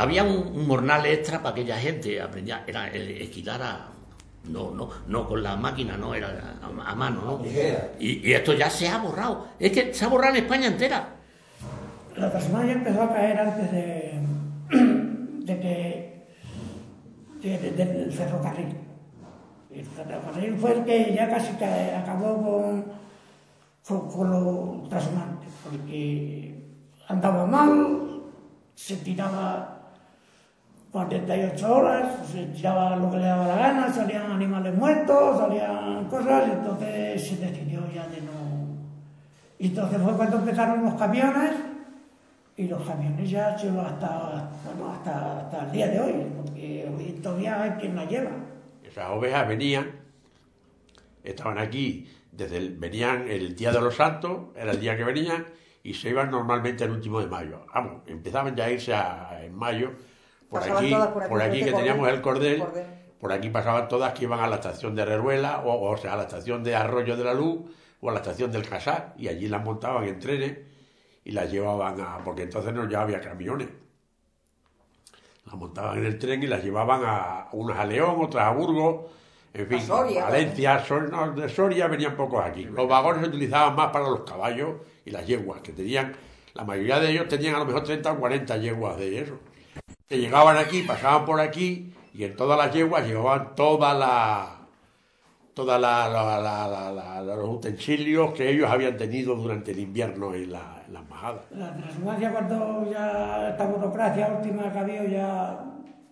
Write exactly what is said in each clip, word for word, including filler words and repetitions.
había un, un mornal extra para aquella gente, aprendía, era el esquilar a, no, no, no con la máquina, no, era a, a mano, ¿no? Y, y esto ya se ha borrado, es que se ha borrado en España entera. La trasmaya empezó a caer antes de, de que de, de, del ferrocarril. El ferrocarril fue el que ya casi que acabó con, con, con los trashumantes, porque andaba mal, se tiraba cuarenta y ocho horas, se tiraba lo que le daba la gana, salían animales muertos, salían cosas, y entonces se decidió ya de no... Y entonces fue cuando empezaron los camiones, y los camiones ya llevan hasta, bueno, hasta, hasta el día de hoy, porque hoy todavía hay quien la lleva. Esas ovejas venían, estaban aquí, desde el, venían el día de los santos, era el día que venían, y se iban normalmente el último de mayo. Vamos, empezaban ya a irse a, en mayo, por aquí, por aquí, por aquí que teníamos el cordel, cordel, por aquí pasaban todas que iban a la estación de Reruela, o, o sea, a la estación de Arroyo de la Luz, o a la estación del Casar, y allí las montaban en trenes, y las llevaban a... porque entonces no ya había camiones. Las montaban en el tren y las llevaban a unas a León, otras a Burgos, en fin, a Soria, Valencia, Sor, no, de Soria venían pocos aquí. Los vagones se utilizaban más para los caballos y las yeguas, que tenían, la mayoría de ellos tenían a lo mejor treinta o cuarenta yeguas de eso. Que llegaban aquí, pasaban por aquí, y en todas las yeguas llevaban toda la... todos la, la, la, la, los utensilios que ellos habían tenido durante el invierno en, la, en las majadas. La transhumancia, cuando ya esta burocracia última que había, ya,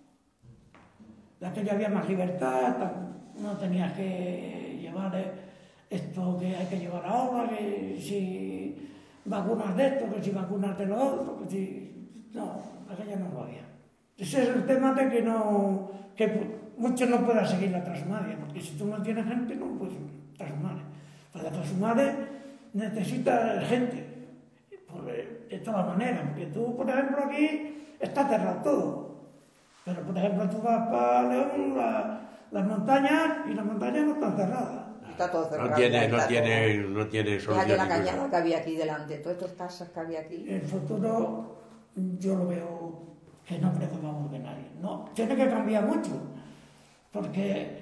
ya que ya había más libertad, no tenías que llevar esto que hay que llevar ahora, que si vacunas de esto, que si vacunas de lo otro, que si... No, aquella no lo había. Ese es el tema de que no... que muchos no puedan seguir la transhumancia, porque si tú no tienes gente, no puedes transhumar. Para transhumar necesitas gente, de todas maneras, porque tú, por ejemplo, aquí está cerrado todo, pero por ejemplo tú vas para León, la, las montañas, y las montañas no están cerradas. Está todo cerrado. No tiene, no tiene, no tiene solución. Fíjate la cañada que había aquí delante, todas estas casas que había aquí. El futuro yo lo veo que no preocupamos de nadie. No, tiene que cambiar mucho. Porque